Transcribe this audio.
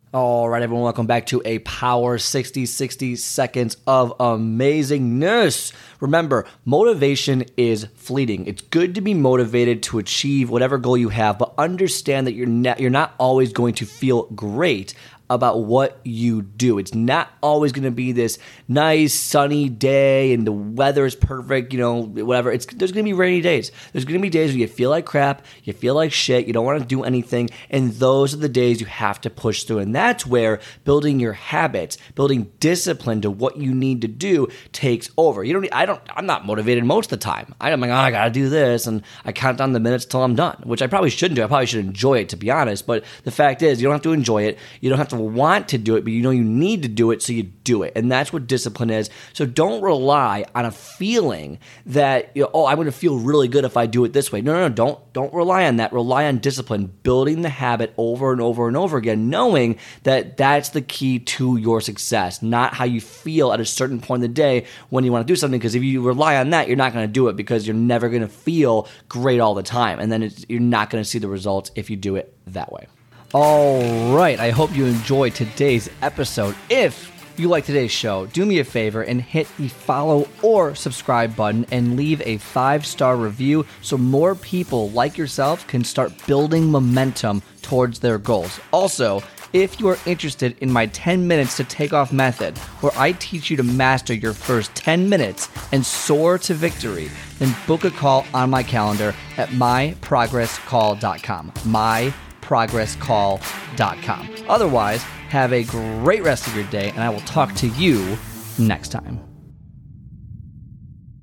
All right, everyone, welcome back to a Power 60 seconds of amazingness. Remember, motivation is fleeting. It's good to be motivated to achieve whatever goal you have, but understand that you're not always going to feel great about what you do. It's not always going to be this nice sunny day and the weather is perfect, whatever. There's going to be rainy days. There's going to be days where you feel like crap, you feel like shit, you don't want to do anything, and those are the days you have to push through. And that's where building your habits, building discipline to what you need to do takes over. I'm not motivated most of the time. I'm like, I got to do this, and I count down the minutes till I'm done, which I probably shouldn't do. I probably should enjoy it, to be honest, but the fact is, you don't have to enjoy it. You don't have to want to do it, but you need to do it, so you do it. And that's what discipline is. So don't rely on a feeling that, I'm going to feel really good if I do it this way. No, don't rely on that. Rely on discipline, building the habit over and over and over again, knowing that that's the key to your success, not how you feel at a certain point in the day when you want to do something. Because if you rely on that, you're not going to do it, because you're never going to feel great all the time. And then you're not going to see the results if you do it that way. All right, I hope you enjoyed today's episode. If you like today's show, do me a favor and hit the follow or subscribe button and leave a 5-star review so more people like yourself can start building momentum towards their goals. Also, if you are interested in my 10 minutes to take off method, where I teach you to master your first 10 minutes and soar to victory, then book a call on my calendar at myprogresscall.com. myprogresscall.com. Otherwise, have a great rest of your day, and I will talk to you next time.